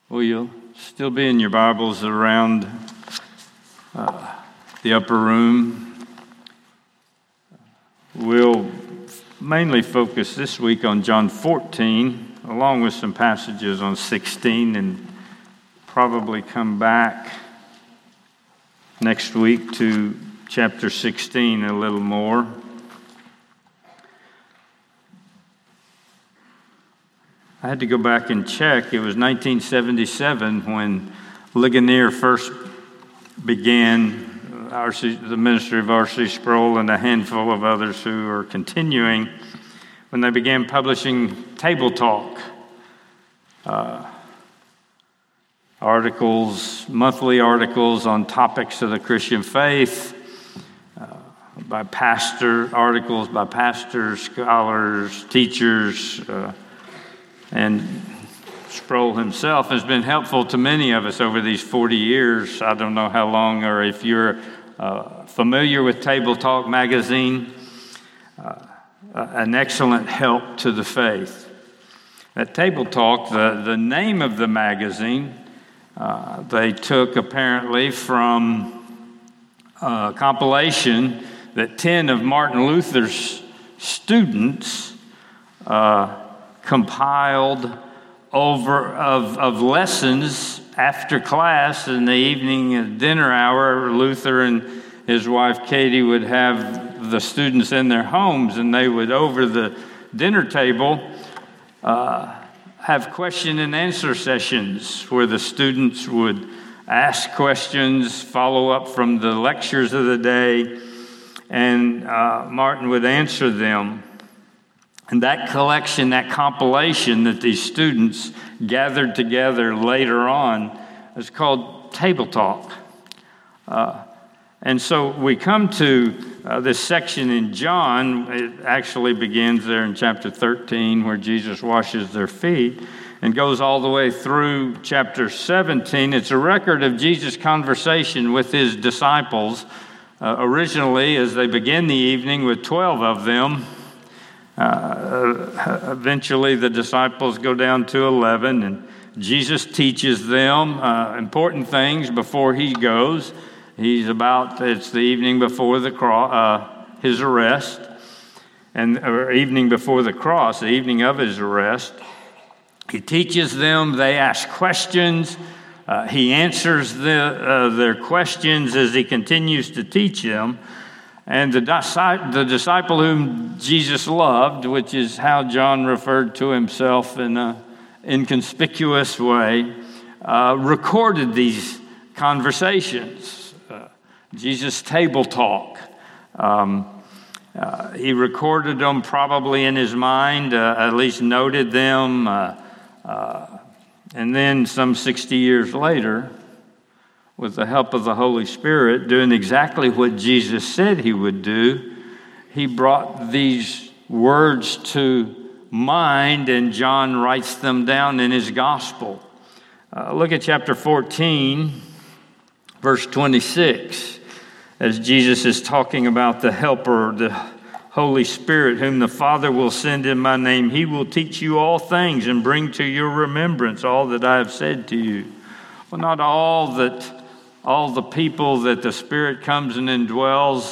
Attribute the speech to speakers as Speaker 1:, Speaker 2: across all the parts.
Speaker 1: Well, you'll still be in your Bibles around the upper room. We'll mainly focus this week on John 14, along with some passages on 16, and probably come back next week to chapter 16 a little more. I had to go back and check. It was 1977 when Ligonier first began the ministry of R.C. Sproul and a handful of others who are continuing, when they began publishing Table Talk articles, monthly articles on topics of the Christian faith, articles by pastors, scholars, teachers, and Sproul himself has been helpful to many of us over these 40 years. I don't know how long, or if you're familiar with Table Talk magazine, an excellent help to the faith. At Table Talk, the name of the magazine, they took apparently from a compilation that 10 of Martin Luther's students compiled of lessons after class in the evening dinner hour. Luther and his wife Katie would have the students in their homes, and they would, over the dinner table, have question and answer sessions where the students would ask questions, follow up from the lectures of the day, and Martin would answer them. And that collection, that compilation that these students gathered together later on is called Table Talk. And so we come to this section in John. It actually begins there in chapter 13 where Jesus washes their feet and goes all the way through chapter 17. It's a record of Jesus' conversation with his disciples, originally as they begin the evening with 12 of them. Eventually, the disciples go down to 11, and Jesus teaches them important things before he goes. It's the evening before his arrest, or evening before the cross, the evening of his arrest. He teaches them. They ask questions. He answers their questions as he continues to teach them. And the disciple whom Jesus loved, which is how John referred to himself in an inconspicuous way, recorded these conversations. Jesus' Table Talk. He recorded them probably in his mind, at least noted them. And then some 60 years later, with the help of the Holy Spirit, doing exactly what Jesus said he would do, he brought these words to mind, and John writes them down in his gospel. Look at chapter 14, verse 26, as Jesus is talking about the Helper, the Holy Spirit, whom the Father will send in my name. He will teach you all things and bring to your remembrance all that I have said to you. Well, not all the people that the Spirit comes and indwells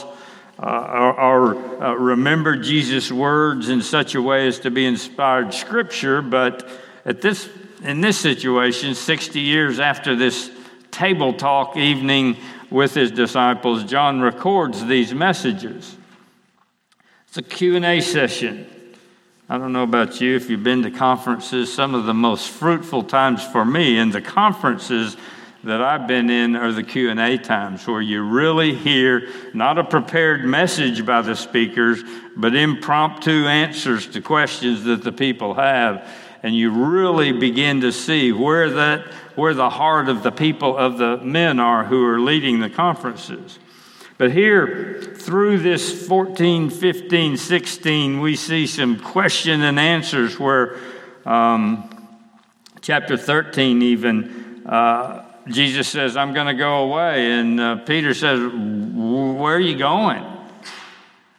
Speaker 1: remember Jesus' words in such a way as to be inspired Scripture, but in this situation, 60 years after this Table Talk evening with his disciples, John records these messages. It's a Q&A session. I don't know about you, if you've been to conferences, some of the most fruitful times for me in the conferences that I've been in are the Q&A times, where you really hear not a prepared message by the speakers, but impromptu answers to questions that the people have. And you really begin to see where the heart of the people, of the men are who are leading the conferences. But here, through this 14, 15, 16, we see some question and answers where chapter 13 even, Jesus says, I'm going to go away. And Peter says, where are you going?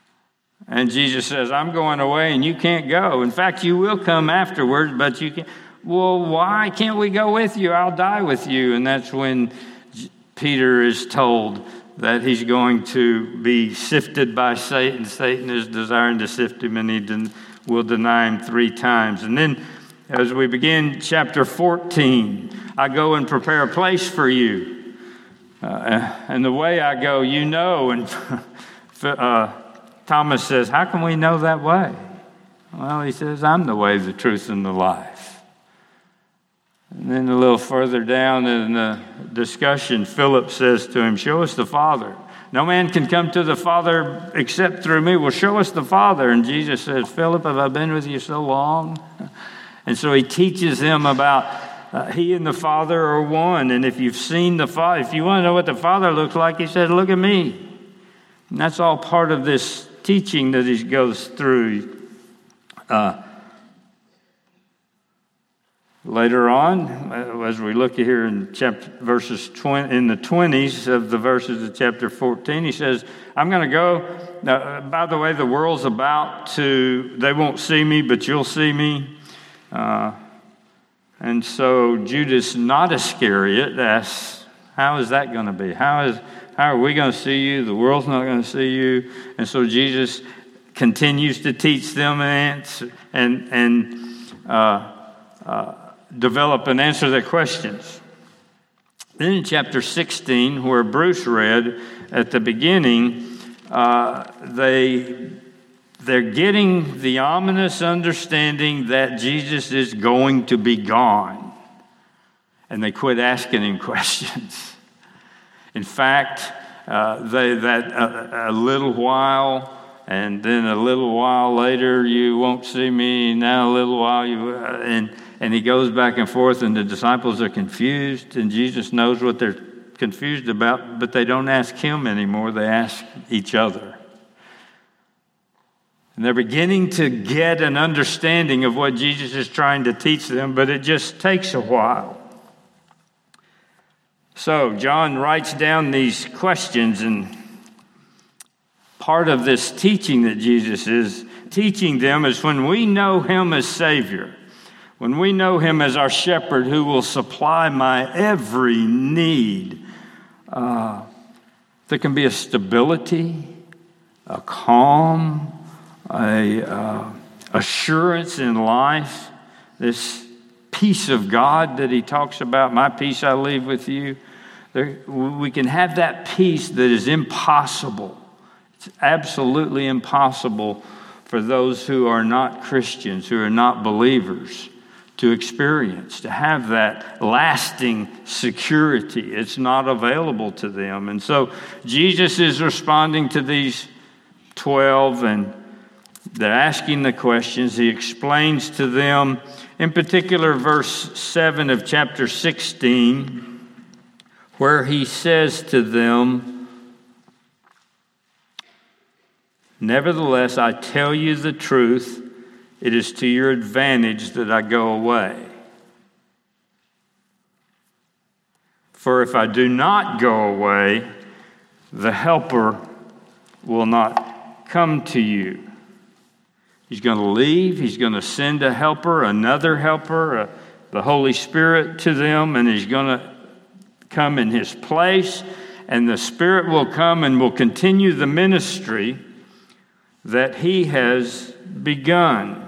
Speaker 1: And Jesus says, I'm going away and you can't go. In fact, you will come afterwards, but you can't. well, why can't we go with you? I'll die with you. And that's when Peter is told that he's going to be sifted by Satan. Satan is desiring to sift him, and he will deny him 3 times. And then as we begin chapter 14, I go and prepare a place for you. And the way I go, you know. And Thomas says, how can we know that way? Well, he says, I'm the way, the truth, and the life. And then a little further down in the discussion, Philip says to him, show us the Father. No man can come to the Father except through me. Well, show us the Father. And Jesus says, Philip, have I been with you so long? And so he teaches him about he and the Father are one. And if you've seen the Father, if you want to know what the Father looks like, he said, look at me. And that's all part of this teaching that he goes through. Later on, as we look here in verses 20, in the 20s of the verses of chapter 14, he says, I'm going to go. By the way, the world's about to, they won't see me, but you'll see me. And so Judas, not Iscariot, asks, how is that going to be? How are we going to see you? The world's not going to see you. And so Jesus continues to teach them and develop and answer their questions. Then in chapter 16, where Bruce read at the beginning, they're getting the ominous understanding that Jesus is going to be gone. And they quit asking him questions. In fact, a little while, and then a little while later, you won't see me. Now a little while, and he goes back and forth, and the disciples are confused, and Jesus knows what they're confused about, but they don't ask him anymore. They ask each other. And they're beginning to get an understanding of what Jesus is trying to teach them, but it just takes a while. So John writes down these questions, and part of this teaching that Jesus is teaching them is when we know him as Savior, when we know him as our shepherd who will supply my every need, there can be a stability, a calm, a assurance in life, this peace of God that he talks about, my peace I leave with you. We can have that peace that is impossible. It's absolutely impossible for those who are not Christians, who are not believers, to experience, to have that lasting security. It's not available to them. And so Jesus is responding to these 12, and they're asking the questions. He explains to them, in particular, verse 7 of chapter 16, where he says to them, nevertheless, I tell you the truth, it is to your advantage that I go away. For if I do not go away, the Helper will not come to you. He's going to leave. He's going to send a helper, another helper, the Holy Spirit to them, and he's going to come in his place, and the Spirit will come and will continue the ministry that he has begun.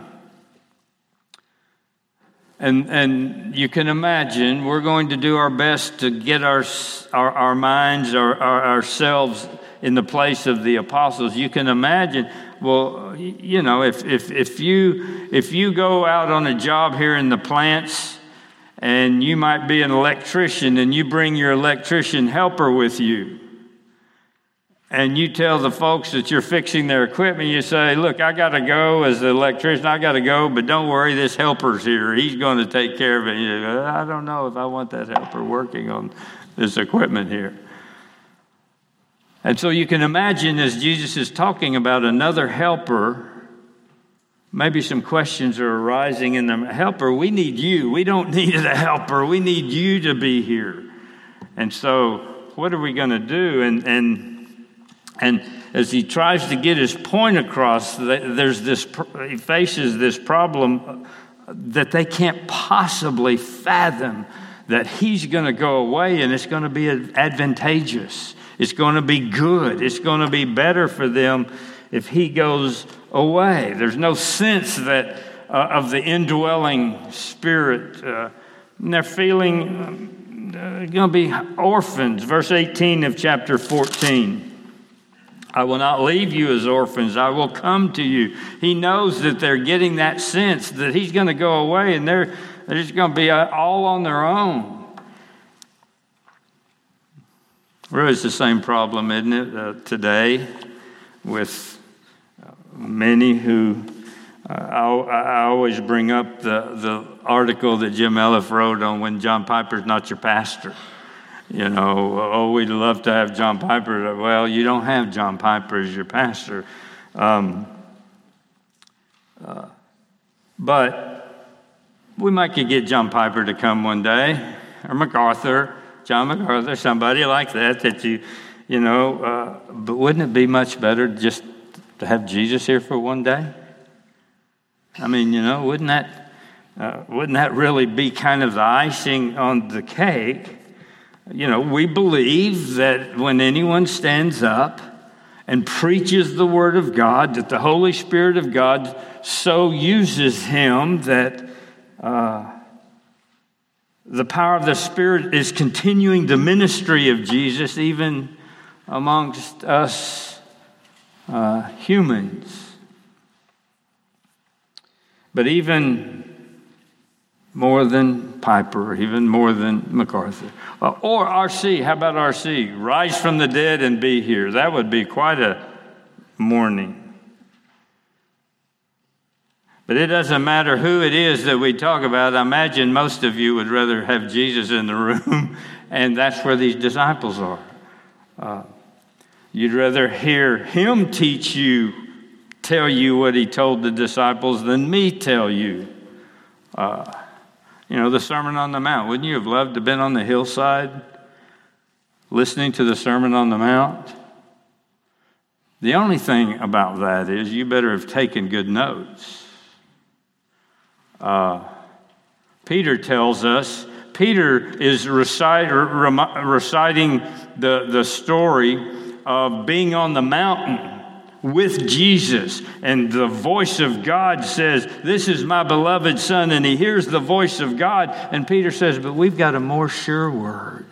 Speaker 1: And you can imagine we're going to do our best to get our minds, ourselves in the place of the apostles. You can imagine, well, you know, if you go out on a job here in the plants, and you might be an electrician, and you bring your electrician helper with you, and you tell the folks that you're fixing their equipment, you say, look, I got to go as the electrician, I got to go, but don't worry, this helper's here. He's going to take care of it. You go, I don't know if I want that helper working on this equipment here. And so you can imagine as Jesus is talking about another helper, maybe some questions are arising in the helper. We need you. We don't need a helper. We need you to be here. And so what are we going to do? And as he tries to get his point across, he faces this problem that they can't possibly fathom that he's going to go away and it's going to be advantageous. It's going to be good. It's going to be better for them if he goes away. There's no sense that of the indwelling Spirit. And they're feeling going to be orphans. Verse 18 of chapter 14. I will not leave you as orphans. I will come to you. He knows that they're getting that sense that he's going to go away and they're just going to be all on their own. Really, it's the same problem, isn't it, today with many who... I always bring up the article that Jim Elliff wrote on when John Piper's not your pastor. You know, we'd love to have John Piper. Well, you don't have John Piper as your pastor. But we might could get John Piper to come one day, or MacArthur, John MacArthur, somebody like that you know. But wouldn't it be much better just to have Jesus here for one day? I mean, you know, wouldn't that really be kind of the icing on the cake? You know, we believe that when anyone stands up and preaches the Word of God, that the Holy Spirit of God so uses him that the power of the Spirit is continuing the ministry of Jesus even amongst us humans. But even more than Piper, even more than MacArthur. Or R.C., how about R.C.? Rise from the dead and be here. That would be quite a morning. But it doesn't matter who it is that we talk about. I imagine most of you would rather have Jesus in the room, and that's where these disciples are. You'd rather hear him tell you what he told the disciples than me tell you. You know, the Sermon on the Mount. Wouldn't you have loved to have been on the hillside listening to the Sermon on the Mount? The only thing about that is you better have taken good notes. Peter tells us, Peter is reciting the story of being on the mountain with Jesus, and the voice of God says, "This is my beloved Son," and he hears the voice of God, and Peter says, "But we've got a more sure word."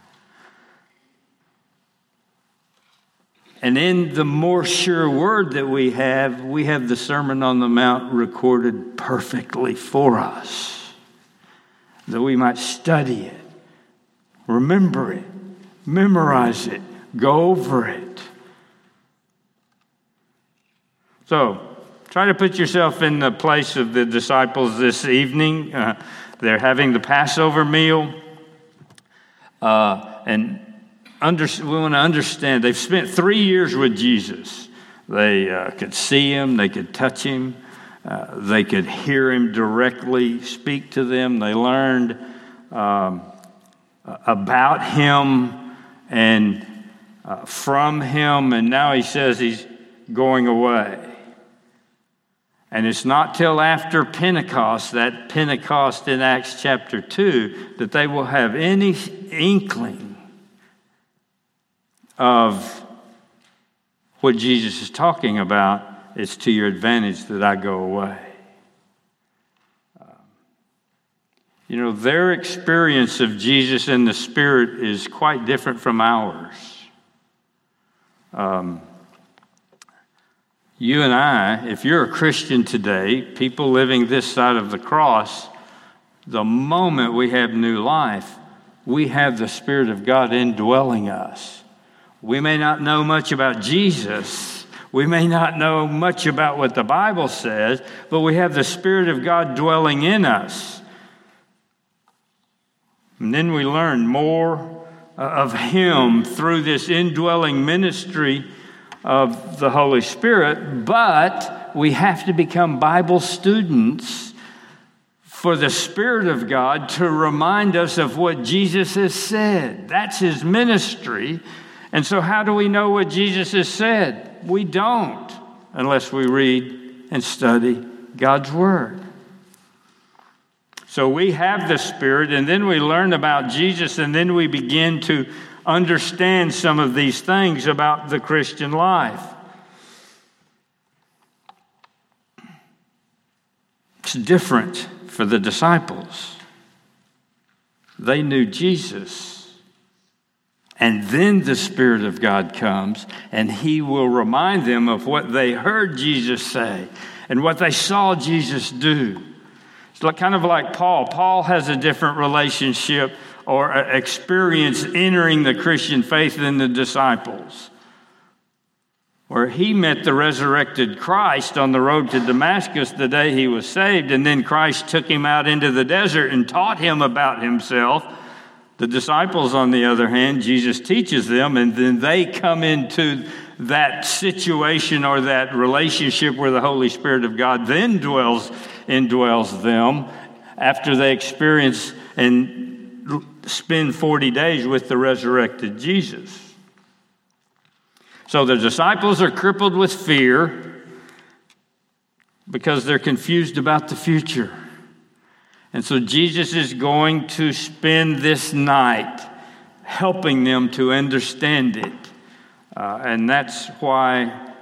Speaker 1: And in the more sure word that we have the Sermon on the Mount recorded perfectly for us, that we might study it, remember it, memorize it, go over it. So, try to put yourself in the place of the disciples this evening. They're having the Passover meal. And we want to understand, they've spent 3 years with Jesus. They could see him, they could touch him, they could hear him directly speak to them. They learned about him and from him, and now he says he's going away. And it's not till after Pentecost, that Pentecost in Acts chapter 2, that they will have any inkling of what Jesus is talking about. It's to your advantage that I go away. You know, their experience of Jesus in the Spirit is quite different from ours. You and I, if you're a Christian today, people living this side of the cross, the moment we have new life, we have the Spirit of God indwelling us. We may not know much about Jesus. We may not know much about what the Bible says, but we have the Spirit of God dwelling in us. And then we learn more of him through this indwelling ministry of the Holy Spirit, but we have to become Bible students for the Spirit of God to remind us of what Jesus has said. That's his ministry. And so how do we know what Jesus has said? We don't, unless we read and study God's Word. So we have the Spirit, and then we learn about Jesus, and then we begin to understand some of these things about the Christian life. It's different for the disciples. They knew Jesus. And then the Spirit of God comes, and He will remind them of what they heard Jesus say and what they saw Jesus do. It's kind of like Paul. Paul has a different relationship or experience entering the Christian faith than the disciples, where he met the resurrected Christ on the road to Damascus the day he was saved, and then Christ took him out into the desert and taught him about himself. The disciples, on the other hand, Jesus teaches them, and then they come into that situation or that relationship where the Holy Spirit of God then indwells them after they experience and spend 40 days with the resurrected Jesus. So the disciples are crippled with fear because they're confused about the future. And so Jesus is going to spend this night helping them to understand it. And that's why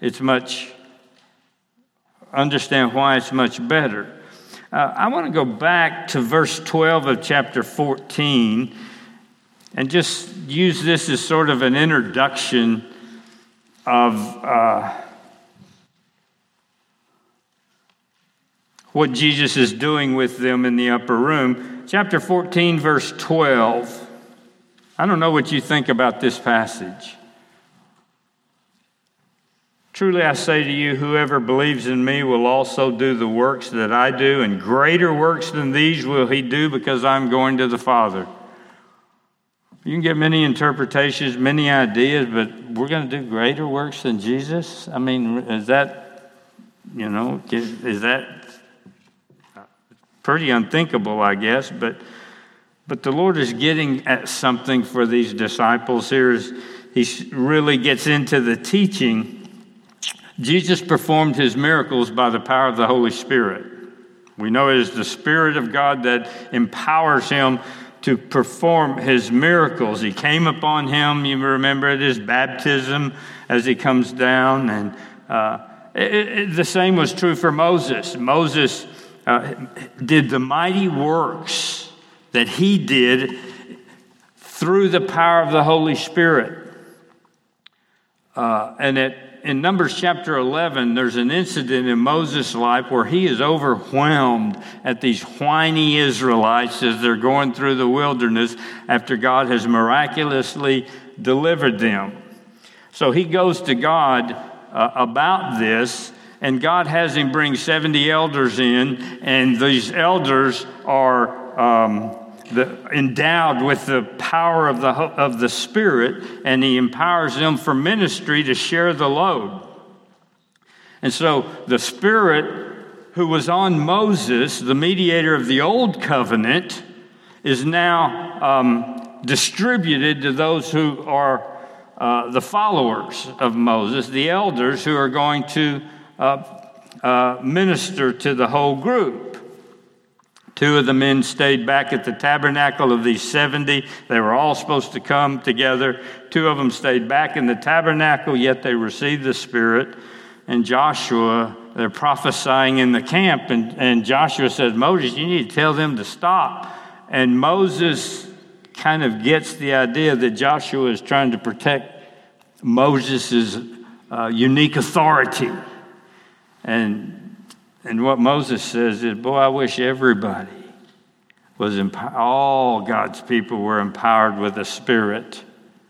Speaker 1: understand why it's much better. I want to go back to verse 12 of chapter 14 and just use this as sort of an introduction of what Jesus is doing with them in the upper room. Chapter 14, verse 12. I don't know what you think about this passage. Truly I say to you, whoever believes in me will also do the works that I do, and greater works than these will he do, because I'm going to the Father. You can get many interpretations, many ideas, but we're going to do greater works than Jesus? I mean, is that pretty unthinkable, I guess, but the Lord is getting at something for these disciples here as He really gets into the teaching. Jesus performed His miracles by the power of the Holy Spirit. We know it is the Spirit of God that empowers Him to perform His miracles. He came upon Him, you remember, at His baptism as He comes down. And the same was true for Moses. Moses did the mighty works that he did through the power of the Holy Spirit. In Numbers chapter 11, there's an incident in Moses' life where he is overwhelmed at these whiny Israelites as they're going through the wilderness after God has miraculously delivered them. So he goes to God about this, and God has him bring 70 elders in, and these elders are endowed with the power of the Spirit, and He empowers them for ministry to share the load. And so the Spirit who was on Moses, the mediator of the Old Covenant, is now distributed to those who are the followers of Moses, the elders who are going to minister to the whole group. 2 of the men stayed back at the tabernacle of these 70. They were all supposed to come together. 2 of them stayed back in the tabernacle, yet they received the Spirit. And Joshua, they're prophesying in the camp, and Joshua says, Moses, you need to tell them to stop. And Moses kind of gets the idea that Joshua is trying to protect Moses' unique authority. And what Moses says is, boy, I wish everybody was all God's people were empowered with the Spirit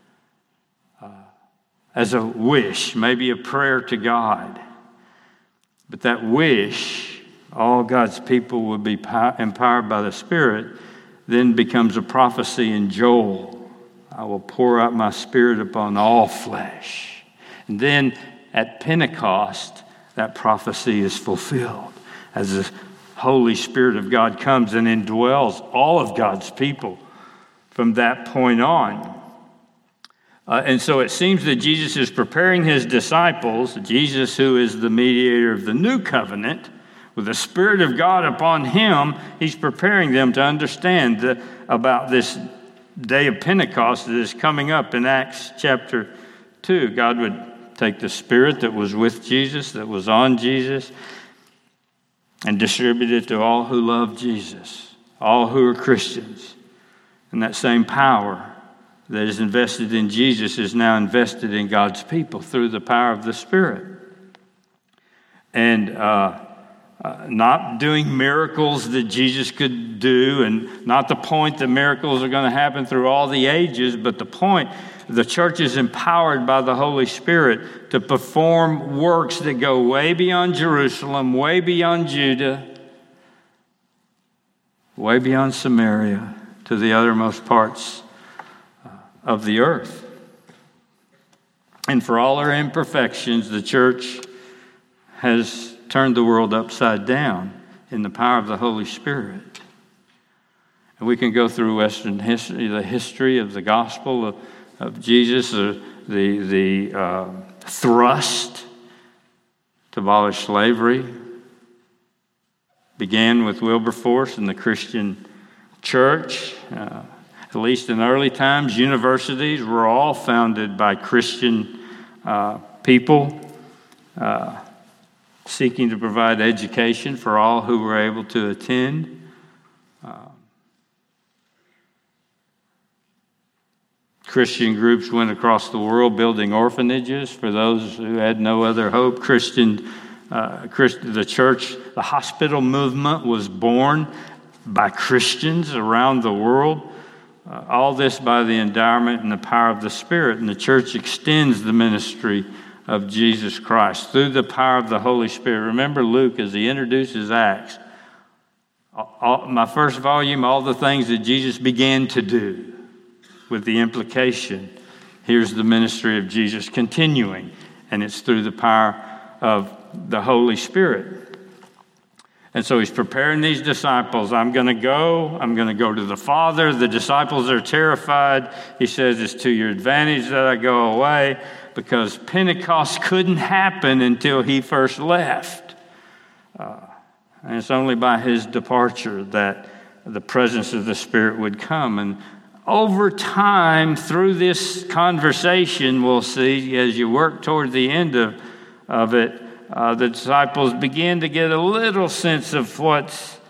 Speaker 1: as a wish, maybe a prayer to God. But that wish, all God's people would be empowered by the Spirit, then becomes a prophecy in Joel. I will pour out my Spirit upon all flesh. And then at Pentecost, that prophecy is fulfilled as the Holy Spirit of God comes and indwells all of God's people from that point on. And so it seems that Jesus is preparing His disciples, Jesus who is the mediator of the new covenant, With the Spirit of God upon him, he's preparing them to understand about this day of Pentecost that is coming up in Acts chapter 2. God would take the Spirit that was with Jesus, that was on Jesus, and distribute it to all who love Jesus, all who are Christians. And that same power that is invested in Jesus is now invested in God's people through the power of the Spirit. And not doing miracles that Jesus could do, and not the point that miracles are going to happen through all the ages, but the point, the church is empowered by the Holy Spirit to perform works that go way beyond Jerusalem, way beyond Judah, way beyond Samaria, to the uttermost parts of the earth. And for all our imperfections, the church has turned the world upside down in the power of the Holy Spirit. And we can go through Western history, the history of the gospel of Jesus, the thrust to abolish slavery began with Wilberforce and the Christian church. At least in early times, universities were all founded by Christian people seeking to provide education for all who were able to attend. Christian groups went across the world building orphanages for those who had no other hope. The church, the hospital movement was born by Christians around the world. All this by the endowment and the power of the Spirit. And the church extends the ministry of Jesus Christ through the power of the Holy Spirit. Remember Luke, as he introduces Acts, my first volume, all the things that Jesus began to do, with the implication, here's the ministry of Jesus continuing, and it's through the power of the Holy Spirit. And so he's preparing these disciples. I'm going to go to the Father. The disciples are terrified. He says, it's to your advantage that I go away, because Pentecost couldn't happen until he first left. And it's only by his departure that the presence of the Spirit would come. And over time, through this conversation, we'll see, as you work toward the end of it, the disciples begin to get a little sense of what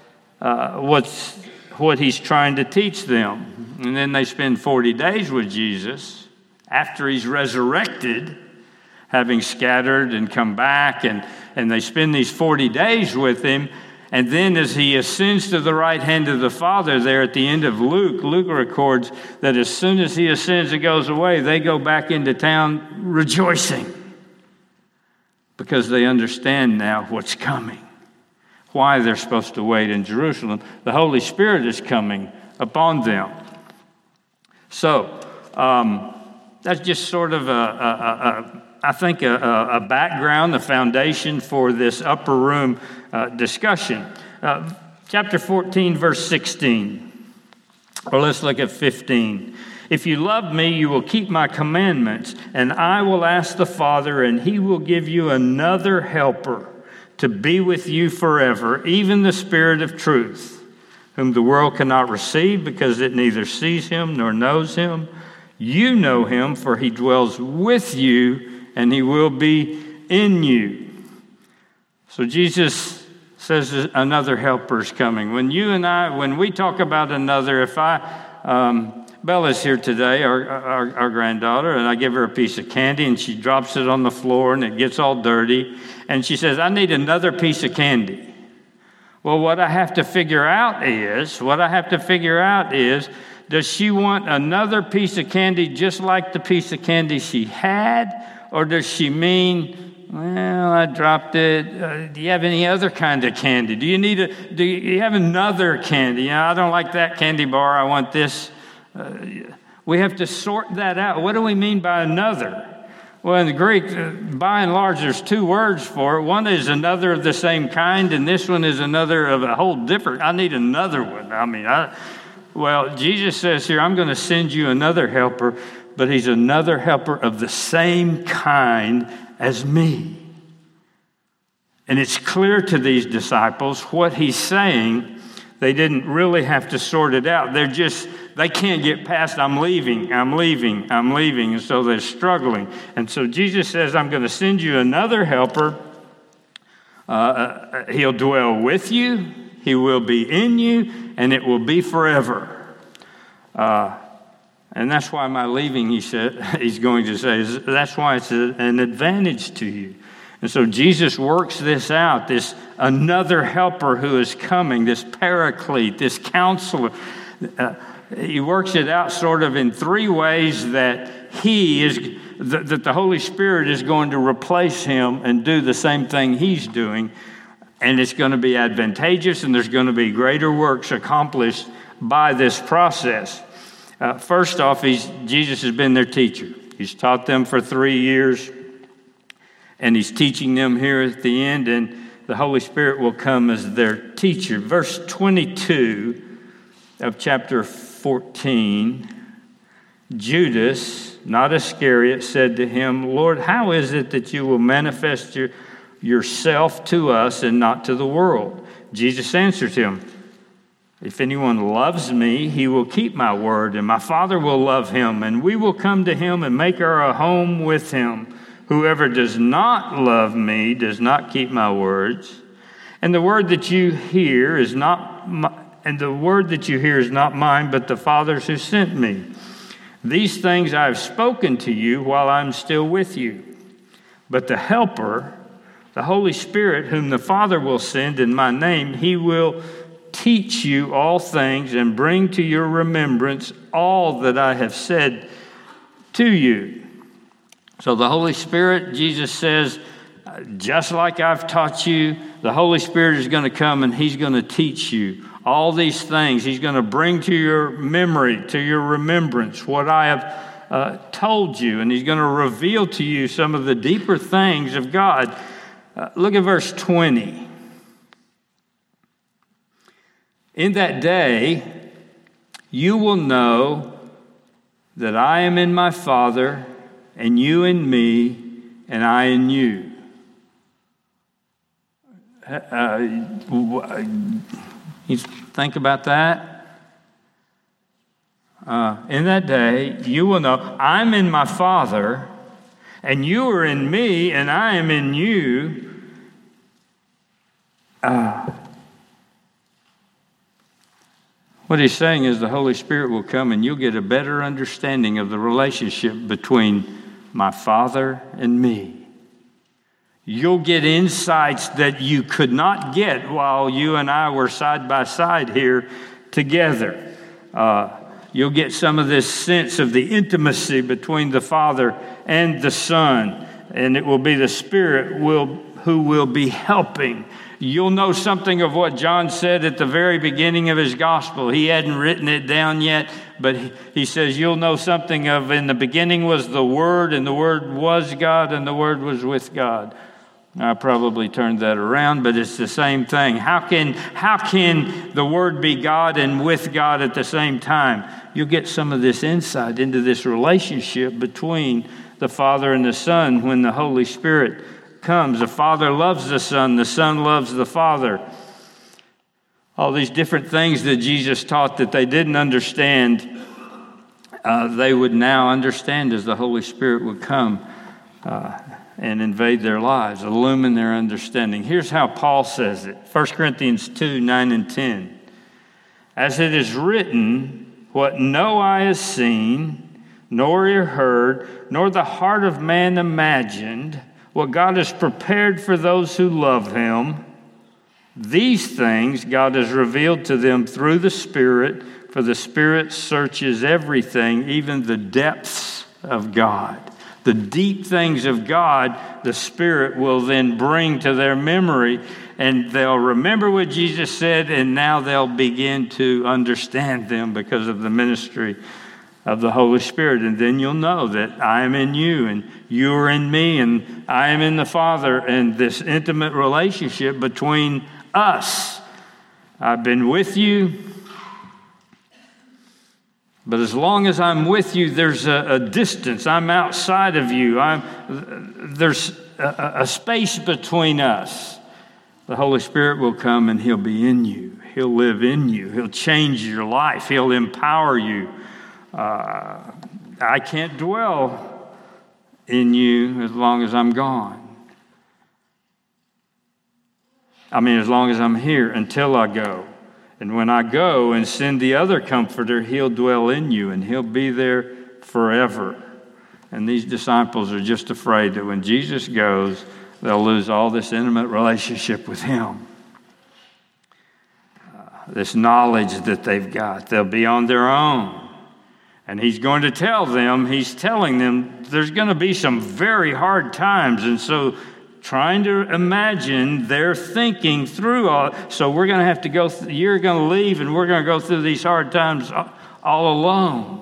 Speaker 1: he's trying to teach them. And then they spend 40 days with Jesus after he's resurrected, having scattered and come back, and they spend these 40 days with him. And then as he ascends to the right hand of the Father there at the end of Luke records that as soon as he ascends and goes away, they go back into town rejoicing, because they understand now what's coming, why they're supposed to wait in Jerusalem. The Holy Spirit is coming upon them. So that's just sort of a background, a foundation for this upper room discussion. Chapter 14, verse 16. Or let's look at 15. If you love me, you will keep my commandments, and I will ask the Father, and he will give you another helper to be with you forever, even the Spirit of truth, whom the world cannot receive because it neither sees him nor knows him. You know him, for he dwells with you, and he will be in you. So Jesus says another helper is coming. When we talk about another, Bella's here today, our granddaughter, and I give her a piece of candy, and she drops it on the floor, and it gets all dirty, and she says, I need another piece of candy. Well, what I have to figure out is, does she want another piece of candy just like the piece of candy she had? Or does she mean, well, I dropped it. Do you have any other kind of candy? Do you have another candy? I don't like that candy bar. I want this. We have to sort that out. What do we mean by another? Well, in the Greek, by and large, there's two words for it. One is another of the same kind, and this one is another of a whole different. I need another one. Well, Jesus says here, I'm going to send you another helper, but he's another helper of the same kind as me. And it's clear to these disciples what he's saying. They didn't really have to sort it out. They can't get past, I'm leaving. And so they're struggling. And so Jesus says, I'm going to send you another helper. He'll dwell with you. He will be in you. And it will be forever. And that's why my leaving, he's going to say, that's why it's an advantage to you. And so Jesus works this out, this another helper who is coming, this paraclete, this counselor. He works it out sort of in three ways that that the Holy Spirit is going to replace him and do the same thing he's doing. And it's going to be advantageous, and there's going to be greater works accomplished by this process. First off, Jesus has been their teacher. He's taught them for 3 years. And he's teaching them here at the end, and the Holy Spirit will come as their teacher. Verse 22 of chapter 14, Judas, not Iscariot, said to him, Lord, how is it that you will manifest yourself to us and not to the world? Jesus answered him, if anyone loves me, he will keep my word, and my Father will love him, and we will come to him and make our home with him. Whoever does not love me does not keep my words, and the word that you hear is not mine, but the Father's who sent me. These things I have spoken to you while I'm still with you. But the Helper, the Holy Spirit, whom the Father will send in my name, he will teach you all things and bring to your remembrance all that I have said to you. So the Holy Spirit, Jesus says, just like I've taught you, the Holy Spirit is going to come and he's going to teach you all these things. He's going to bring to your memory, to your remembrance, what I have told you. And he's going to reveal to you some of the deeper things of God. Look at verse 20. In that day, you will know that I am in my Father, and you in me, and I in you. You think about that? In that day, you will know I'm in my Father, and you are in me, and I am in you. What he's saying is the Holy Spirit will come, and you'll get a better understanding of the relationship between my Father and me. You'll get insights that you could not get while you and I were side by side here together. You'll get some of this sense of the intimacy between the Father and the Son, and it will be the Spirit who will be helping. You'll know something of what John said at the very beginning of his gospel. He hadn't written it down yet, but he says you'll know something of, in the beginning was the Word, and the Word was God, and the Word was with God. I probably turned that around, but it's the same thing. How can the Word be God and with God at the same time? You'll get some of this insight into this relationship between the Father and the Son when the Holy Spirit comes. The Father loves the Son loves the Father. All these different things that Jesus taught that they didn't understand, they would now understand as the Holy Spirit would come and invade their lives, illumine their understanding. Here's how Paul says it, 1 Corinthians 2, 9 and 10. As it is written, what no eye has seen, nor ear heard, nor the heart of man imagined, what God has prepared for those who love him, these things God has revealed to them through the Spirit, for the Spirit searches everything, even the depths of God. The deep things of God, the Spirit will then bring to their memory, and they'll remember what Jesus said, and now they'll begin to understand them because of the ministry of the Holy Spirit. And then you'll know that I am in you, and you are in me, and I am in the Father, and this intimate relationship between us. I've been with you, but as long as I'm with you, there's a distance. I'm outside of you. There's a space between us. The Holy Spirit will come and He'll be in you. He'll live in you. He'll change your life. He'll empower you. I can't dwell in you as long as I'm gone. As long as I'm here until I go. And when I go and send the other Comforter, He'll dwell in you and He'll be there forever. And these disciples are just afraid that when Jesus goes, they'll lose all this intimate relationship with Him. This knowledge that they've got. They'll be on their own. And He's going to tell them, He's telling them, there's going to be some very hard times. And so trying to imagine their thinking through all. So we're going to have to go, you're going to leave and we're going to go through these hard times all alone.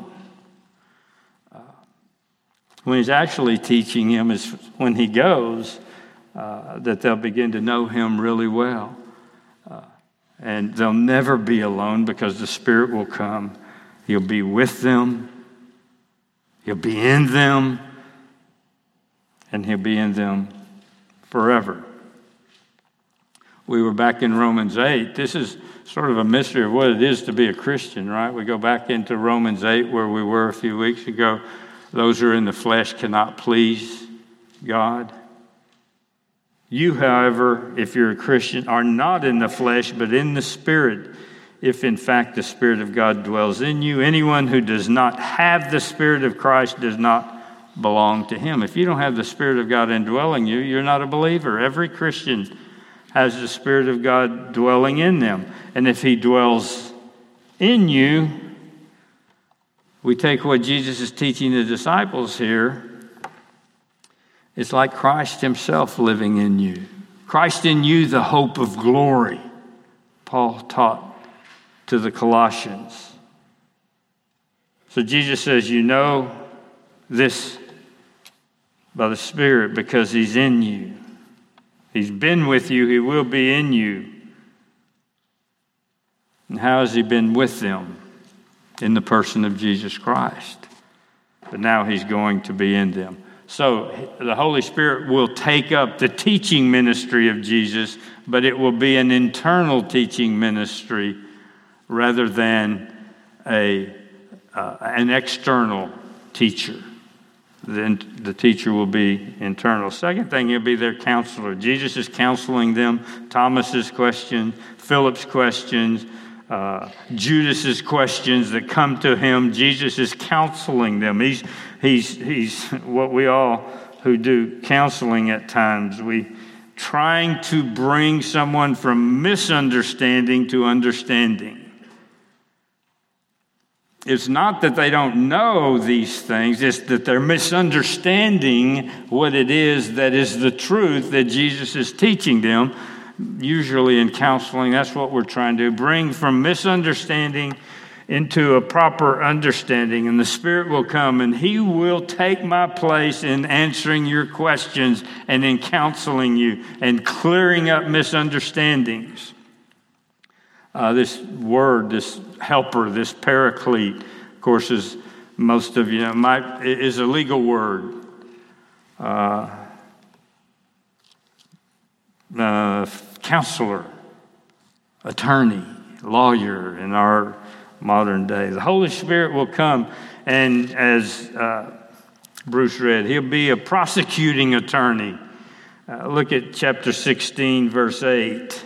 Speaker 1: When He's actually teaching him is when He goes, that they'll begin to know Him really well. And they'll never be alone because the Spirit will come. He'll be with them. He'll be in them. And He'll be in them forever. We were back in Romans 8. This is sort of a mystery of what it is to be a Christian, right? We go back into Romans 8 where we were a few weeks ago. Those who are in the flesh cannot please God. You, however, if you're a Christian, are not in the flesh, but in the Spirit, if in fact the Spirit of God dwells in you. Anyone who does not have the Spirit of Christ does not belong to Him. If you don't have the Spirit of God indwelling you, you're not a believer. Every Christian has the Spirit of God dwelling in them. And if He dwells in you, we take what Jesus is teaching the disciples here. It's like Christ Himself living in you. Christ in you, the hope of glory, Paul taught to the Colossians. So Jesus says, you know this by the Spirit because He's in you. He's been with you. He will be in you. And how has He been with them? In the person of Jesus Christ. But now He's going to be in them. So the Holy Spirit will take up the teaching ministry of Jesus, but it will be an internal teaching ministry rather than an external teacher. Then the teacher will be internal. Second thing, He'll be their counselor. Jesus is counseling them. Thomas's question, Philip's questions, Judas's questions that come to Him. Jesus is counseling them. He's what we all who do counseling at times. We trying to bring someone from misunderstanding to understanding. It's not that they don't know these things, it's that they're misunderstanding what it is that is the truth that Jesus is teaching them. Usually in counseling, that's what we're trying to do, bring from misunderstanding into a proper understanding. And the Spirit will come and He will take my place in answering your questions and in counseling you and clearing up misunderstandings. This word, this helper, this paraclete, of course, as most of you know, is a legal word. Counselor, attorney, lawyer in our modern day. The Holy Spirit will come, and as Bruce read, He'll be a prosecuting attorney. Look at chapter 16, verse 8.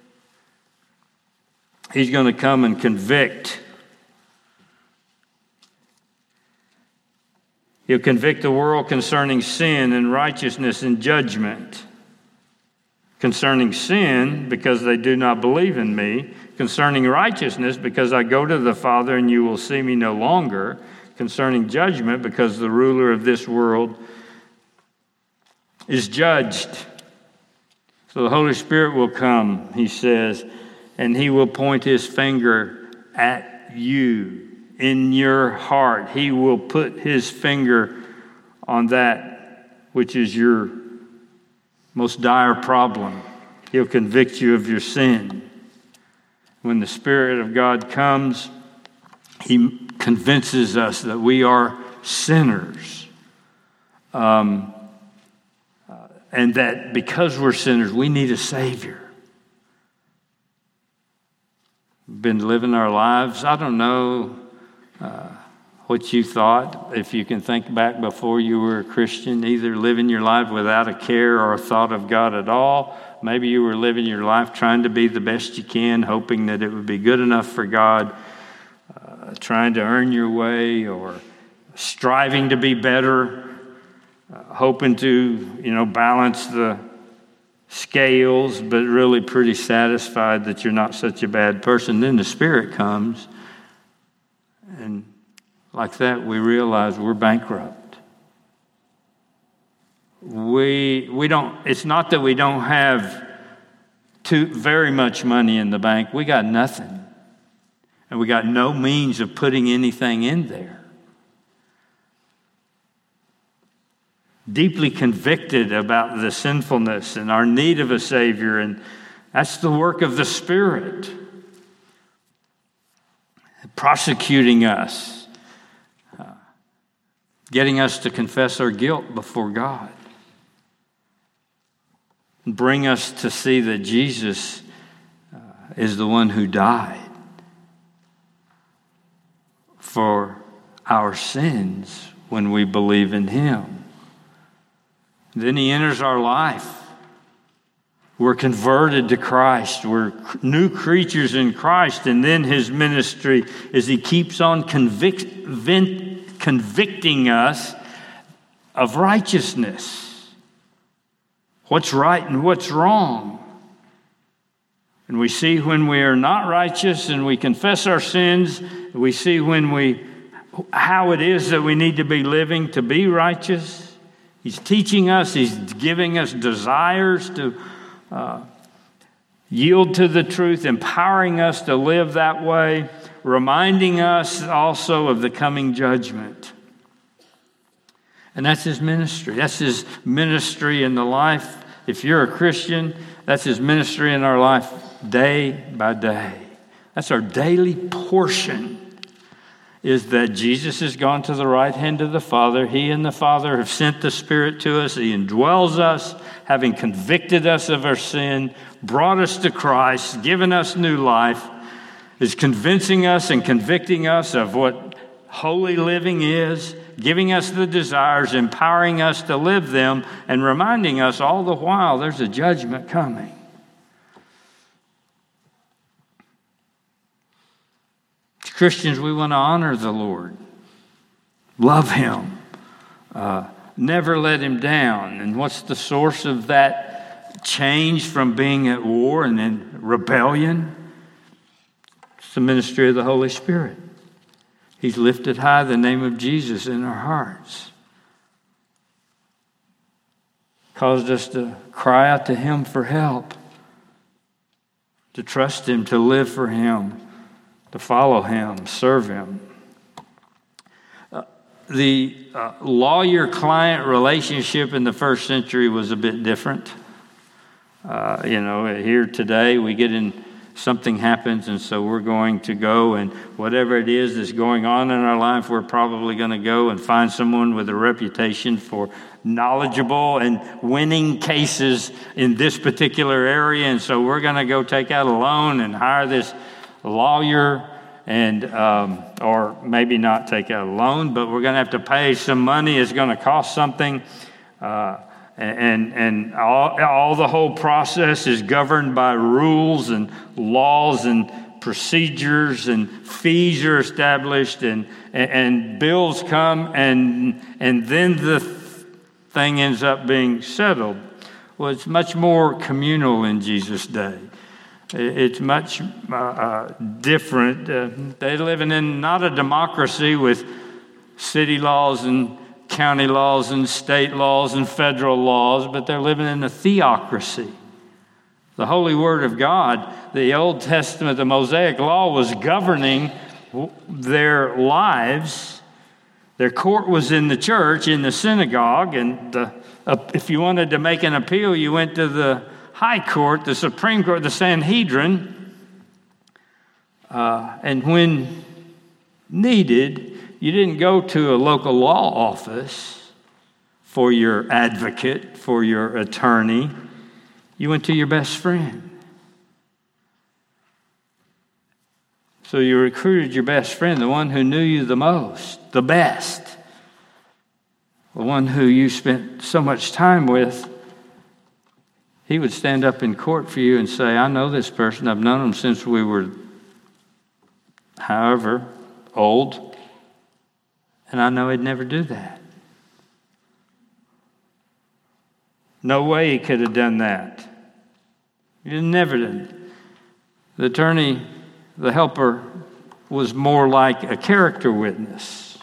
Speaker 1: He's going to come and convict. He'll convict the world concerning sin and righteousness and judgment. Concerning sin, because they do not believe in me. Concerning righteousness, because I go to the Father and you will see me no longer. Concerning judgment, because the ruler of this world is judged. So the Holy Spirit will come, He says, and He will point His finger at you in your heart. He will put His finger on that which is your most dire problem. He'll convict you of your sin. When the Spirit of God comes, He convinces us that we are sinners. And that because we're sinners, we need a Savior. been living our lives. I don't know what you thought, if you can think back before you were a Christian, either living your life without a care or a thought of God at all. Maybe you were living your life trying to be the best you can, hoping that it would be good enough for God, trying to earn your way or striving to be better, hoping to, balance the scales, but really pretty satisfied that you're not such a bad person. Then the Spirit comes, and like that, we realize we're bankrupt. We don't. It's not that we don't have very much money in the bank. We got nothing, and we got no means of putting anything in there. Deeply convicted about the sinfulness and our need of a Savior, and that's the work of the Spirit, prosecuting us. Getting us to confess our guilt before God. Bring us to see that Jesus is the one who died for our sins when we believe in Him. Then He enters our life. We're converted to Christ. We're new creatures in Christ. And then His ministry is He keeps on convicting us of righteousness, what's right and what's wrong. And we see when we are not righteous and we confess our sins, we see how it is that we need to be living to be righteous. He's teaching us, He's giving us desires to yield to the truth, empowering us to live that way, reminding us also of the coming judgment. And that's His ministry. That's His ministry in the life. If you're a Christian, that's His ministry in our life day by day. That's our daily portion, is that Jesus has gone to the right hand of the Father. He and the Father have sent the Spirit to us. He indwells us, having convicted us of our sin, brought us to Christ, given us new life, is convincing us and convicting us of what holy living is, giving us the desires, empowering us to live them, and reminding us all the while there's a judgment coming. As Christians, we want to honor the Lord, love Him, never let Him down. And what's the source of that change from being at war and then rebellion? It's the ministry of the Holy Spirit. He's lifted high the name of Jesus in our hearts. Caused us to cry out to Him for help, to trust Him, to live for Him, to follow Him, serve Him. The lawyer-client relationship in the first century was a bit different. Here today we get in, something happens, and so we're going to go, and whatever it is that's going on in our life, we're probably going to go and find someone with a reputation for knowledgeable and winning cases in this particular area, and so we're going to go take out a loan and hire this lawyer, and or maybe not take out a loan, but we're going to have to pay some money. It's going to cost something. And all the whole process is governed by rules and laws and procedures, and fees are established, and bills come, and then the thing ends up being settled. Well, it's much more communal in Jesus' day. It's much different. They're living in not a democracy with city laws and county laws and state laws and federal laws, but they're living in a theocracy. The Holy Word of God, the Old Testament, the Mosaic Law was governing their lives. Their court was in the church, in the synagogue, and if you wanted to make an appeal, you went to the High Court, the Supreme Court, the Sanhedrin, and when needed, you didn't go to a local law office for your advocate, for your attorney. You went to your best friend. So you recruited your best friend, the one who knew you the most, the best, the one who you spent so much time with. He would stand up in court for you and say, I know this person. I've known him since we were however old. And I know he'd never do that. No way he could have done that. He never did. The attorney, the helper, was more like a character witness.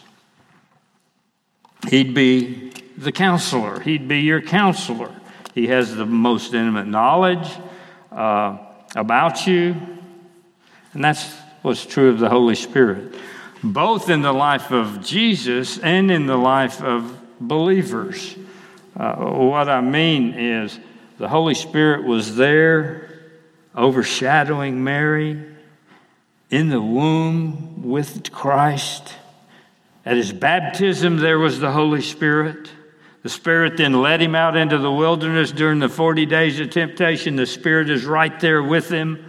Speaker 1: He'd be the counselor. He'd be your counselor. He has the most intimate knowledge about you. And that's what's true of the Holy Spirit, both in the life of Jesus and in the life of believers. What I mean is the Holy Spirit was there overshadowing Mary in the womb with Christ. At his baptism, there was the Holy Spirit. The Spirit then led him out into the wilderness during the 40 days of temptation. The Spirit is right there with him.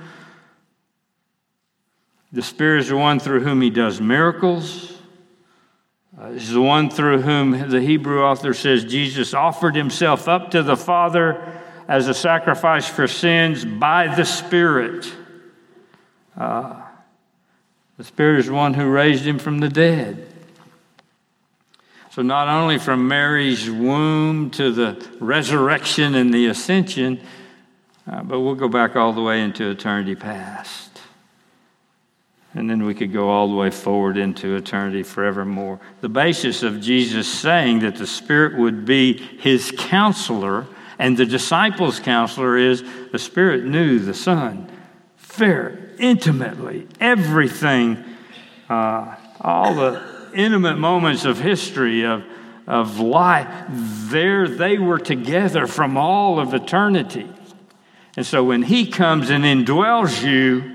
Speaker 1: The Spirit is the one through whom he does miracles. Is the one through whom the Hebrew author says Jesus offered himself up to the Father as a sacrifice for sins by the Spirit. The Spirit is the one who raised him from the dead. So not only from Mary's womb to the resurrection and the ascension, but we'll go back all the way into eternity past. And then we could go all the way forward into eternity forevermore. The basis of Jesus saying that the Spirit would be his counselor and the disciples' counselor is the Spirit knew the Son very intimately. Everything, all the intimate moments of history, of life, there they were together from all of eternity. And so when he comes and indwells you,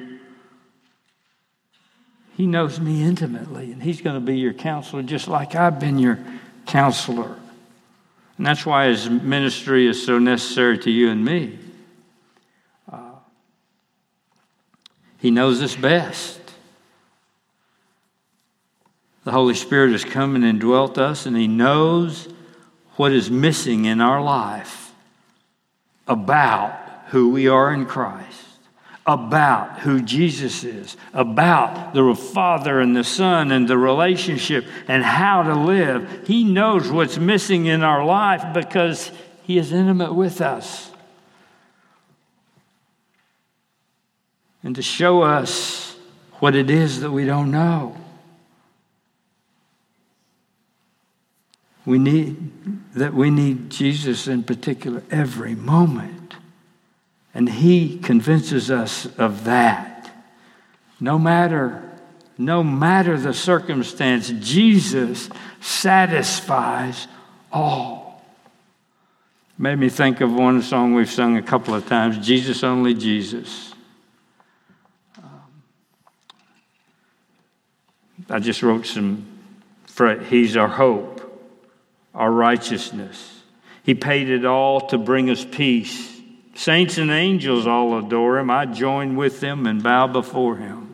Speaker 1: he knows me intimately, and he's going to be your counselor just like I've been your counselor. And that's why his ministry is so necessary to you and me. He knows us best. The Holy Spirit has come and indwelt us, and he knows what is missing in our life about who we are in Christ, about who Jesus is, about the Father and the Son and the relationship and how to live. He knows what's missing in our life because he is intimate with us. And to show us what it is that we don't know. We need Jesus in particular every moment. And he convinces us of that. No matter the circumstance, Jesus satisfies all. Made me think of one song we've sung a couple of times, Jesus Only Jesus. I just wrote some phrase. He's our hope, our righteousness. He paid it all to bring us peace. Saints and angels all adore him. I join with them and bow before him.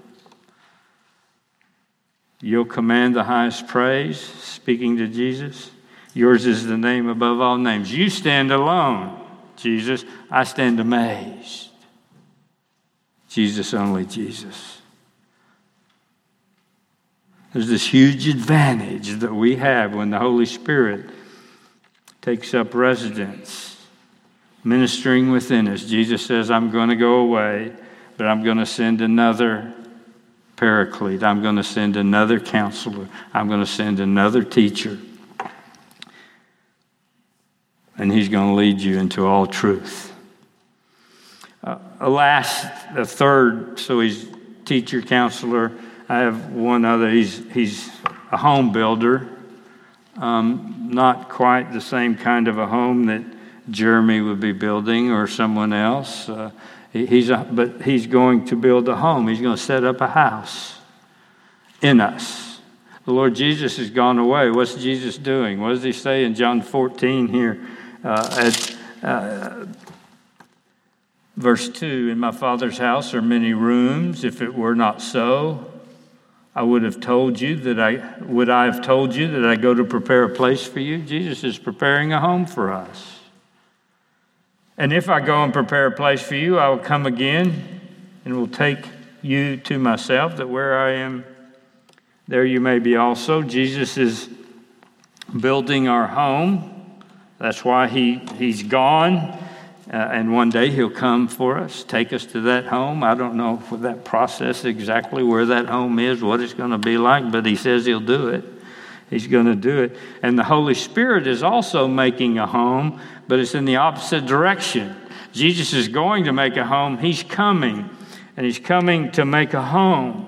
Speaker 1: You'll command the highest praise, speaking to Jesus. Yours is the name above all names. You stand alone, Jesus. I stand amazed. Jesus, only Jesus. There's this huge advantage that we have when the Holy Spirit takes up residence, ministering within us. Jesus says, I'm going to go away, but I'm going to send another paraclete. I'm going to send another counselor. I'm going to send another teacher. And he's going to lead you into all truth. A third, so he's teacher, counselor. I have one other. He's a home builder. Not quite the same kind of a home that Jeremy would be building or someone else. But he's going to build a home. He's going to set up a house in us. The Lord Jesus has gone away. What's Jesus doing? What does he say in John 14 here at verse 2? In my Father's house are many rooms. If it were not so, would I have told you that I go to prepare a place for you? Jesus is preparing a home for us. And if I go and prepare a place for you, I will come again and will take you to myself, that where I am, there you may be also. Jesus is building our home. That's why he's gone. And one day he'll come for us, take us to that home. I don't know for that process exactly where that home is, what it's going to be like, but he says he'll do it. He's going to do it. And the Holy Spirit is also making a home, but it's in the opposite direction. Jesus is going to make a home. He's coming, and he's coming to make a home.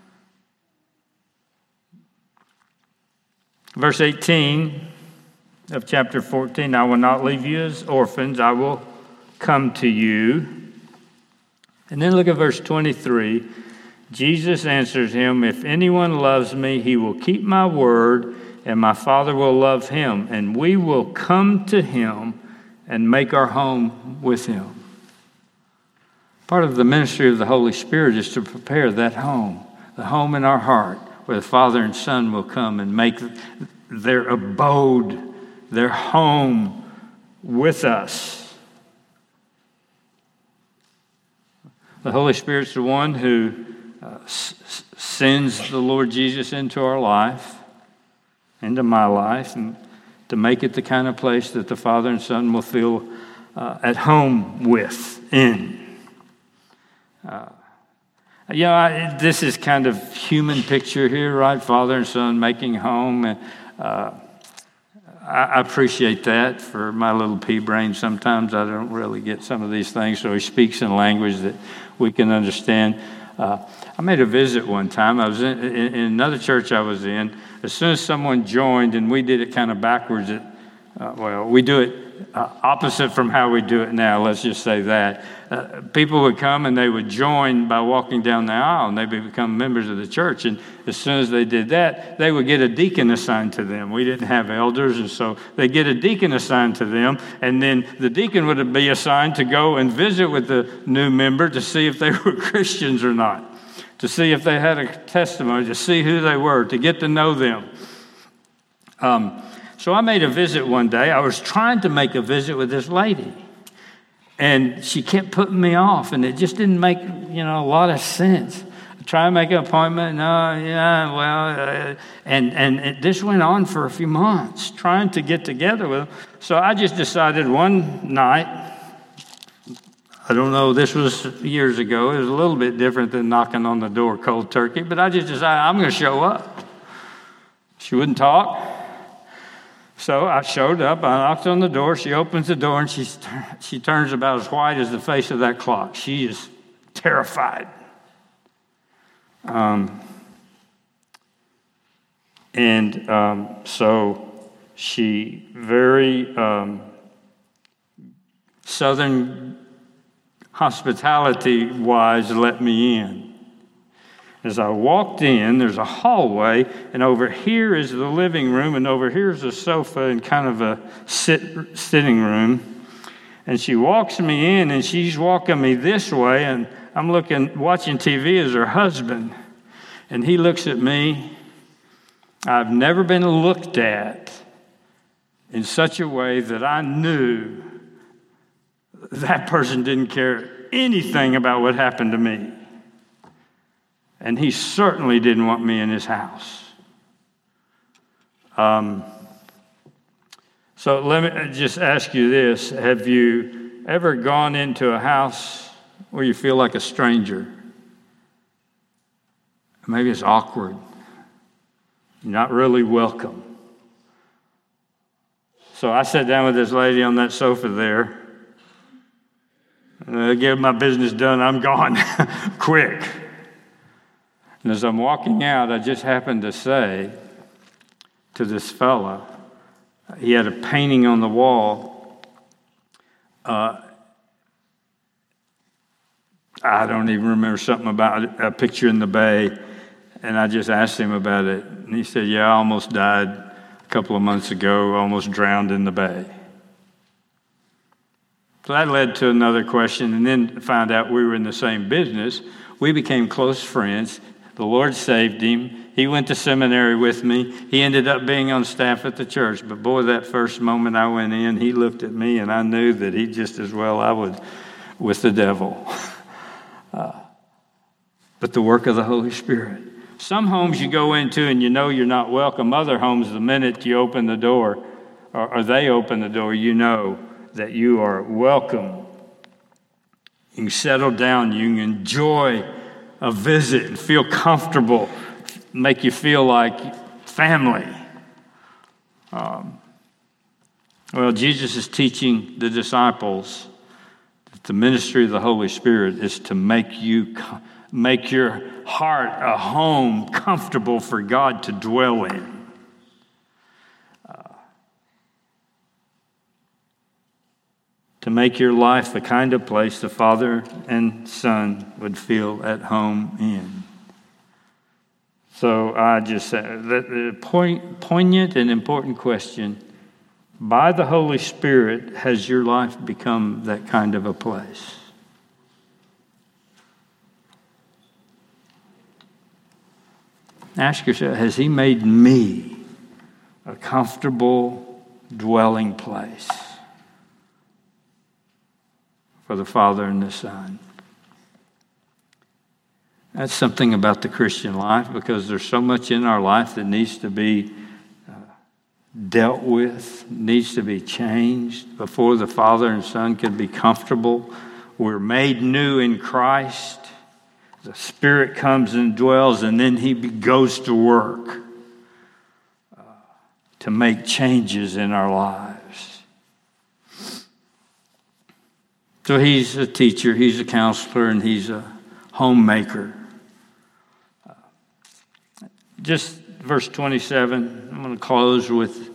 Speaker 1: Verse 18 of chapter 14, I will not leave you as orphans. I will come to you. And then look at verse 23. Jesus answers him, if anyone loves me, he will keep my word, and my Father will love him, and we will come to him and make our home with him. Part of the ministry of the Holy Spirit is to prepare that home, the home in our heart, where the Father and Son will come and make their abode, their home with us. The Holy Spirit's the one who sends the Lord Jesus into our life, into my life, and to make it the kind of place that the Father and Son will feel at home in. This is kind of human picture here, right? Father and Son making home. And I appreciate that for my little pea brain. Sometimes I don't really get some of these things, so he speaks in language that we can understand. I made a visit one time. I was in another church I was in. As soon as someone joined, and we did it kind of backwards, we do it opposite from how we do it now, let's just say that. People would come and they would join by walking down the aisle, and they would become members of the church. And as soon as they did that, they would get a deacon assigned to them. We didn't have elders, and so they get a deacon assigned to them, and then the deacon would be assigned to go and visit with the new member to see if they were Christians or not, to see if they had a testimony, to see who they were, to get to know them. So I made a visit one day. I was trying to make a visit with this lady, and she kept putting me off, and it just didn't make, a lot of sense. I tried to make an appointment. And this went on for a few months, trying to get together with them. So I just decided one night, I don't know, this was years ago. It was a little bit different than knocking on the door cold turkey, but I just decided I'm going to show up. She wouldn't talk. So I showed up, I knocked on the door, she opens the door, and she turns about as white as the face of that clock. She is terrified. So she very Southern hospitality-wise let me in. As I walked in, there's a hallway, and over here is the living room, and over here is a sofa and kind of a sitting room. And she walks me in, and she's walking me this way, and I'm watching TV as her husband. And he looks at me. I've never been looked at in such a way that I knew that person didn't care anything about what happened to me. And he certainly didn't want me in his house. So let me just ask you this. Have you ever gone into a house where you feel like a stranger? Maybe it's awkward. You're not really welcome. So I sat down with this lady on that sofa there. I get my business done. I'm gone quick. And as I'm walking out, I just happened to say to this fella, he had a painting on the wall. I don't even remember something about a picture in the bay. And I just asked him about it. And he said, I almost died a couple of months ago, almost drowned in the bay. So that led to another question, and then found out we were in the same business. We became close friends. The Lord saved him. He went to seminary with me. He ended up being on staff at the church. But boy, that first moment I went in, he looked at me, and I knew that he just as well I would with the devil. But the work of the Holy Spirit. Some homes you go into and you know you're not welcome. Other homes, the minute you open the door, or they open the door, you know that you are welcome. You can settle down. You can enjoy a visit and feel comfortable, make you feel like family. Well, Jesus is teaching the disciples that the ministry of the Holy Spirit is to make your heart a home comfortable for God to dwell in. To make your life the kind of place the Father and Son would feel at home in. So I just said the poignant and important question: by the Holy Spirit, has your life become that kind of a place? Ask yourself, has He made me a comfortable dwelling place for the Father and the Son? That's something about the Christian life, because there's so much in our life that needs to be dealt with, needs to be changed before the Father and Son can be comfortable. We're made new in Christ. The Spirit comes and dwells, and then He goes to work to make changes in our lives. So He's a teacher, He's a counselor, and He's a homemaker. Just verse 27, I'm going to close with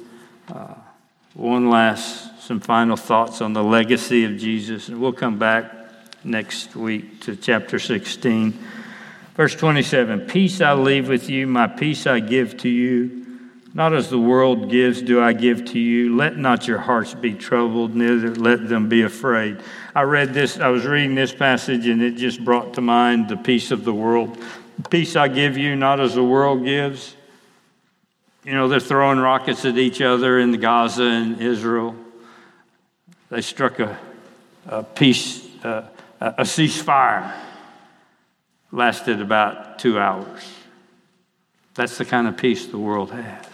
Speaker 1: some final thoughts on the legacy of Jesus, and we'll come back next week to chapter 16. Verse 27, peace I leave with you, my peace I give to you. Not as the world gives do I give to you. Let not your hearts be troubled, neither let them be afraid. I was reading this passage, and it just brought to mind the peace of the world. Peace I give you, not as the world gives. You know, they're throwing rockets at each other in Gaza and Israel. They struck a ceasefire. Lasted about 2 hours. That's the kind of peace the world has.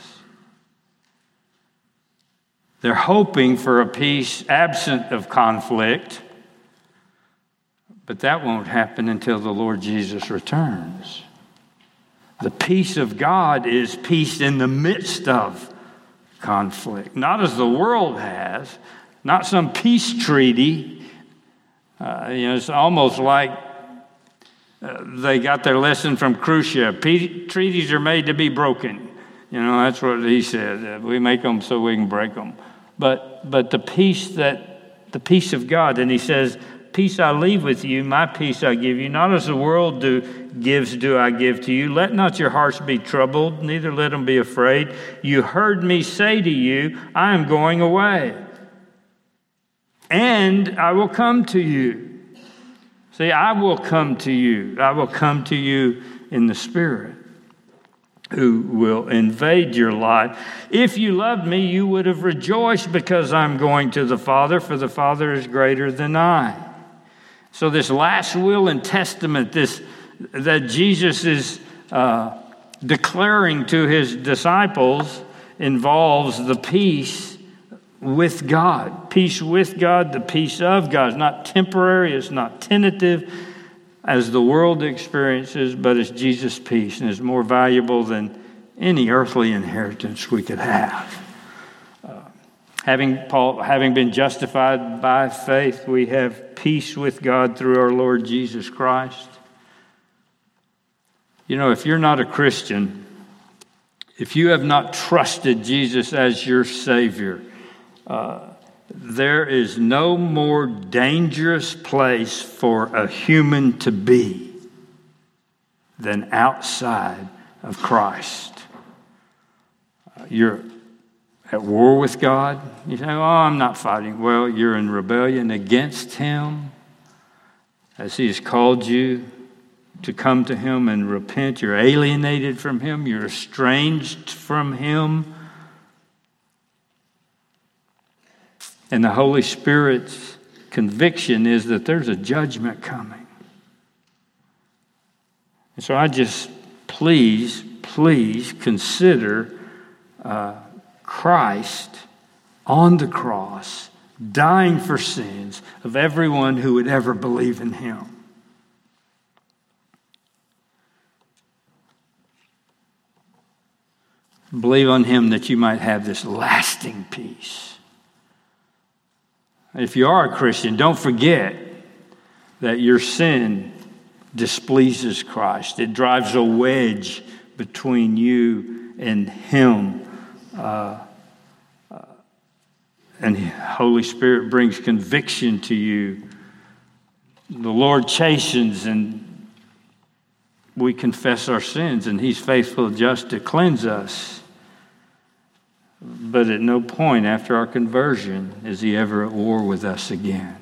Speaker 1: They're hoping for a peace absent of conflict, but that won't happen until the Lord Jesus returns. The peace of God is peace in the midst of conflict, not as the world has, not some peace treaty. It's almost like they got their lesson from Khrushchev. Treaties are made to be broken. That's what he said. We make them so we can break them. But the peace of God, and he says, peace I leave with you, my peace I give you, not as the world gives do I give to you. Let not your hearts be troubled, neither let them be afraid. You heard me say to you, I am going away, and I will come to you. See, I will come to you. I will come to you in the Spirit, who will invade your life. If you loved me, you would have rejoiced because I'm going to the Father, for the Father is greater than I. So this last will and testament, that Jesus is declaring to his disciples, involves the peace with God. Peace with God, the peace of God. It's not temporary, it's not tentative as the world experiences, but it's Jesus' peace, and it's more valuable than any earthly inheritance we could have. Having been justified by faith, we have peace with God through our Lord Jesus Christ. If you're not a Christian, if you have not trusted Jesus as your Savior, there is no more dangerous place for a human to be than outside of Christ. You're at war with God. You say, I'm not fighting. Well, you're in rebellion against Him as He has called you to come to Him and repent. You're alienated from Him. You're estranged from Him. And the Holy Spirit's conviction is that there's a judgment coming. And so I just, please consider Christ on the cross, dying for sins of everyone who would ever believe in Him. Believe on Him that you might have this lasting peace. If you are a Christian, don't forget that your sin displeases Christ. It drives a wedge between you and Him. And the Holy Spirit brings conviction to you. The Lord chastens, and we confess our sins, and He's faithful and just to cleanse us. But at no point after our conversion is He ever at war with us again.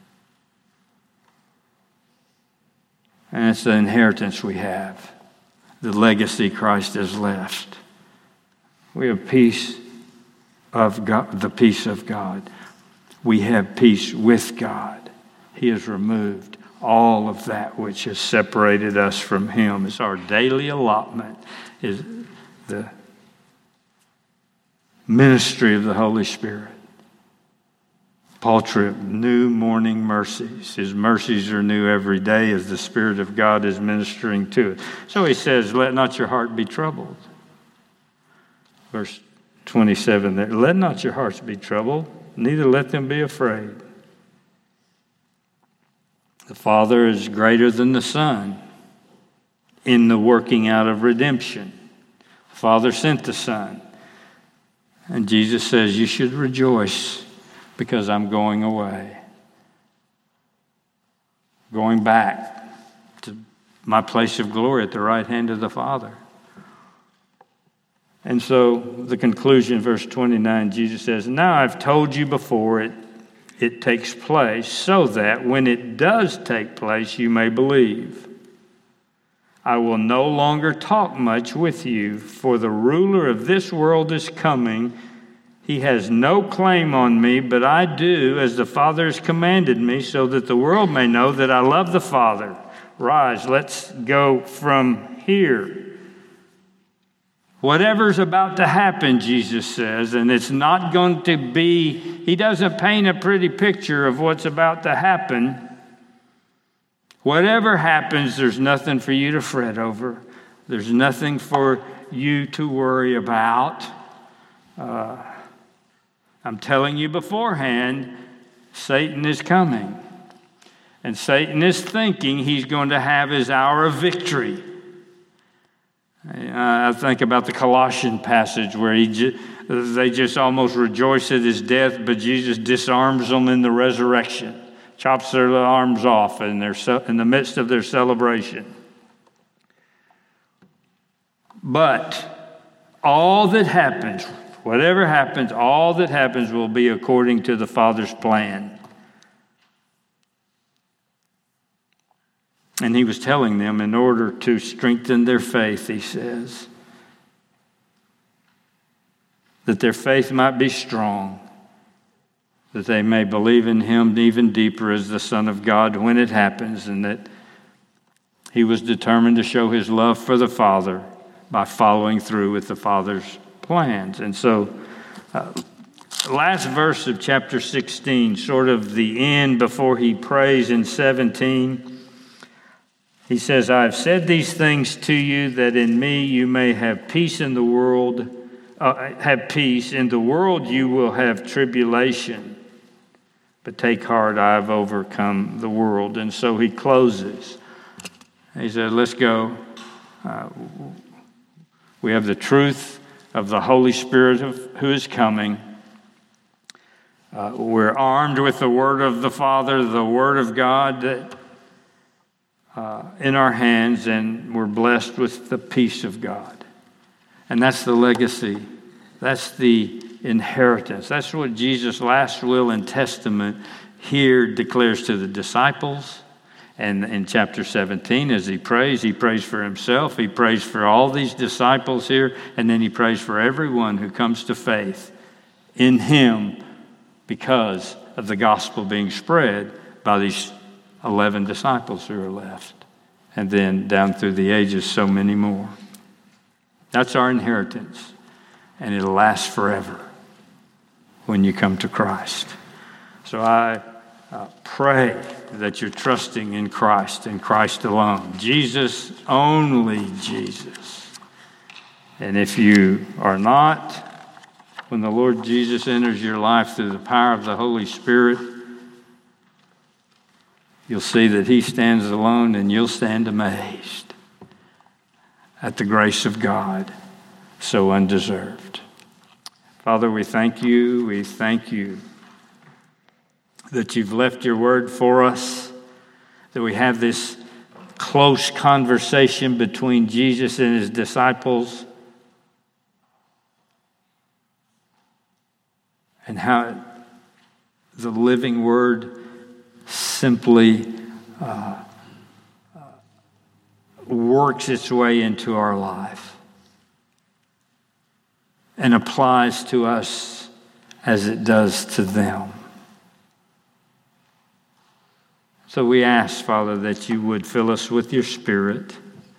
Speaker 1: And it's the inheritance we have, the legacy Christ has left. We have peace of God, the peace of God. We have peace with God. He has removed all of that which has separated us from Him. It's our daily allotment, is the ministry of the Holy Spirit. Paul Tripp, new morning mercies. His mercies are new every day as the Spirit of God is ministering to it. So he says, let not your heart be troubled. Verse 27 there, let not your hearts be troubled, neither let them be afraid. The Father is greater than the Son in the working out of redemption. The Father sent the Son. And Jesus says, you should rejoice because I'm going away. Going back to my place of glory at the right hand of the Father. And so the conclusion, verse 29, Jesus says, now I've told you before it takes place, so that when it does take place, you may believe. I will no longer talk much with you, for the ruler of this world is coming. He has no claim on me, but I do as the Father has commanded me, so that the world may know that I love the Father. Rise, let's go from here. Whatever's about to happen, Jesus says, and it's not going to be, He doesn't paint a pretty picture of what's about to happen. Whatever happens, there's nothing for you to fret over. There's nothing for you to worry about. I'm telling you beforehand, Satan is coming. And Satan is thinking he's going to have his hour of victory. I think about the Colossian passage where they just almost rejoice at his death, but Jesus disarms them in the resurrection, chops their arms off in the midst of their celebration. But all that happens, whatever happens, all that happens will be according to the Father's plan. And He was telling them in order to strengthen their faith, He says, that their faith might be strong, that they may believe in Him even deeper as the Son of God when it happens, and that He was determined to show His love for the Father by following through with the Father's plans. And so, last verse of chapter 16, sort of the end before He prays in 17, He says, I have said these things to you that in me you may have peace in the world. Have peace. In the world you will have tribulation. But take heart, I have overcome the world. And so He closes. He said, let's go. We have the truth of the Holy Spirit who is coming. We're armed with the Word of the Father, the Word of God that in our hands, and we're blessed with the peace of God. And that's the legacy. That's the inheritance. That's what Jesus' last will and testament here declares to the disciples And in chapter 17, as he prays for himself, he prays for all these disciples here, and then he prays for everyone who comes to faith in him because of the gospel being spread by these 11 disciples who are left. And then down through the ages, so many more. That's our inheritance, and it'll last forever when you come to Christ. So I pray that you're trusting in Christ and Christ alone. Jesus, only Jesus. And if you are not, when the Lord Jesus enters your life through the power of the Holy Spirit, you'll see that he stands alone, and you'll stand amazed at the grace of God, so undeserved. Father, we thank you. We thank you that you've left your word for us, that we have this close conversation between Jesus and his disciples, and how the living word simply works its way into our life and applies to us as it does to them. So we ask, Father, that you would fill us with your Spirit.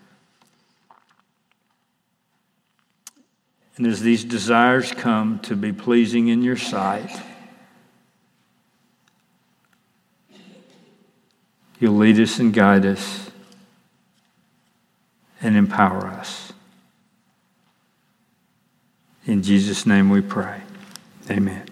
Speaker 1: And as these desires come to be pleasing in your sight, you'll lead us and guide us and empower us. In Jesus' name we pray. Amen.